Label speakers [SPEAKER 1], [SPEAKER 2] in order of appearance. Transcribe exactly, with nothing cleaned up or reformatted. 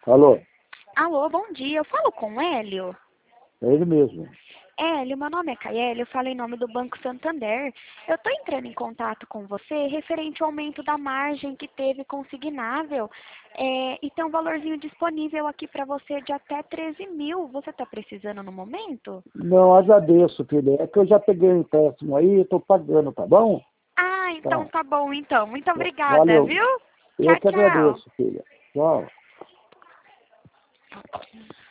[SPEAKER 1] Alô?
[SPEAKER 2] Alô, bom dia. Eu falo com o Hélio?
[SPEAKER 1] É ele mesmo.
[SPEAKER 2] Hélio, meu nome é Caeli, eu falo em nome do Banco Santander. Eu estou entrando em contato com você referente ao aumento da margem que teve consignável. É, e tem um valorzinho disponível aqui para você de até treze mil. Você está precisando no momento?
[SPEAKER 1] Não, agradeço, filha. É que eu já peguei um empréstimo aí, estou pagando, tá bom?
[SPEAKER 2] Ah, então
[SPEAKER 1] Tá.
[SPEAKER 2] tá bom, então. Muito obrigada,
[SPEAKER 1] Valeu.
[SPEAKER 2] viu?
[SPEAKER 1] Eu
[SPEAKER 2] Tchau,
[SPEAKER 1] que
[SPEAKER 2] tchau.
[SPEAKER 1] agradeço, filha. Tchau.